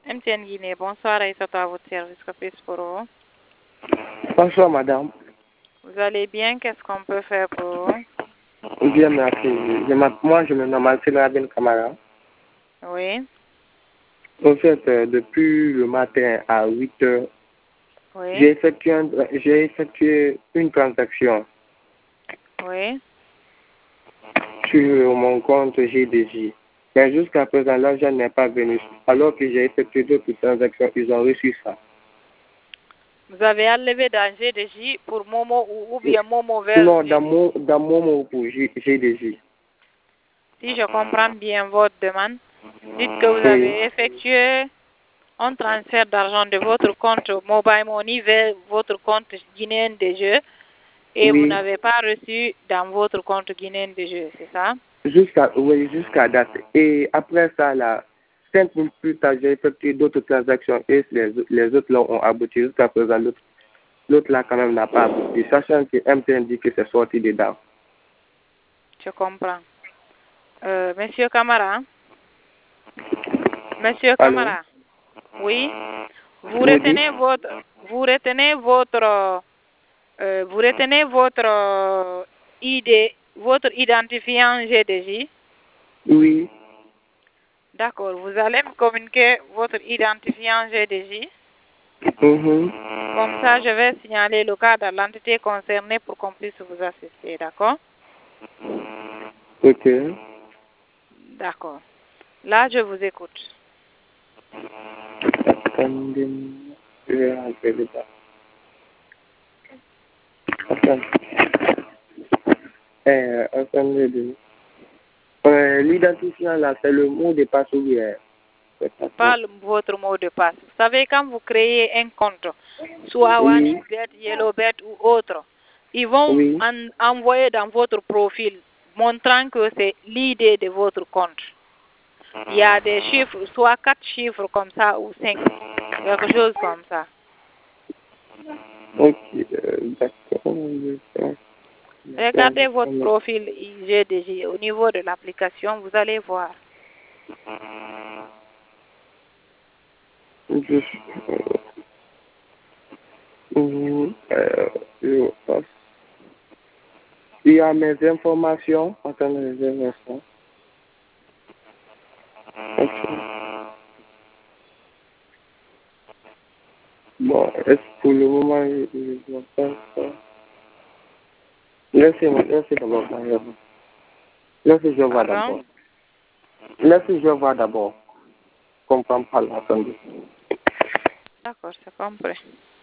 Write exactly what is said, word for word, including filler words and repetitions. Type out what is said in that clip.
M T N Guinée, bonsoir et à votre service. Que puis-je pour vous? Bonsoir, madame. Vous allez bien? Qu'est-ce qu'on peut faire pour vous? Bien, merci. Je moi, je me nomme Alcina Ben Camara. Oui. En fait, euh, depuis le matin à huit heures, Oui. j'ai effectué, un- j'ai effectué une transaction Oui. sur mon compte G D J. Mais jusqu'à présent, l'argent n'est pas venu. Alors que j'ai effectué d'autres transactions, ils ont reçu ça. Vous avez enlevé dans G D J pour Momo ou, ou bien Momo vers Non, G D J? dans mon, dans mon mot pour G- GDJ. Si je comprends bien votre demande, dites que vous Oui. avez effectué un transfert d'argent de votre compte Mobile Money vers votre compte guinéen de jeux et vous Oui. n'avez pas reçu dans votre compte guinéen de jeux, c'est ça? Jusqu'à oui, jusqu'à date. Et après ça, là, cinq minutes plus tard, j'ai effectué d'autres transactions et les, les autres là ont abouti. Jusqu'à présent, l'autre, l'autre là quand même n'a pas abouti. Sachant que M T N dit que c'est sorti dedans. Je comprends. Euh, Monsieur Camara? Monsieur Allô? Camara? Oui? Vous Vous dites? retenez votre, vous retenez votre, euh, vous retenez votre euh, I D, votre identifiant G D J? Oui. D'accord. Vous allez me communiquer votre identifiant G D J? Mhm. Comme ça, je vais signaler le cas de l'entité concernée pour qu'on puisse vous assister, d'accord? Ok. D'accord. Là, je vous écoute. Attendez, je vais rentrer dedans. Attendez. Euh, attendez. deux. Euh, l'identifiant là, c'est le mot de passe ou bien? C'est pas ça. Pas le- votre mot de passe. Vous savez, quand vous créez un compte, soit Oui. OneXBet, YellowBet ou autre, ils vont Oui. en- envoyer dans votre profil montrant que c'est l'idée de votre compte. Il y a des chiffres, soit quatre chiffres comme ça ou cinq, quelque chose comme ça. Ok. Euh, d'accord. je vais Regardez faire- votre profil G D J au niveau de l'application, vous allez voir. Je suis- Mhm. Euh, je passe. Il y a mes informations. Attendez, je vais ça. Ok. Bon, est-ce que pour le moment, je je vois pas ça. Laissez-moi, laissez d'abord. parler. Laissez, je vois Pardon? d'abord. Laissez, je vois d'abord. Je comprends pas là, attendez. D'accord, c'est compris.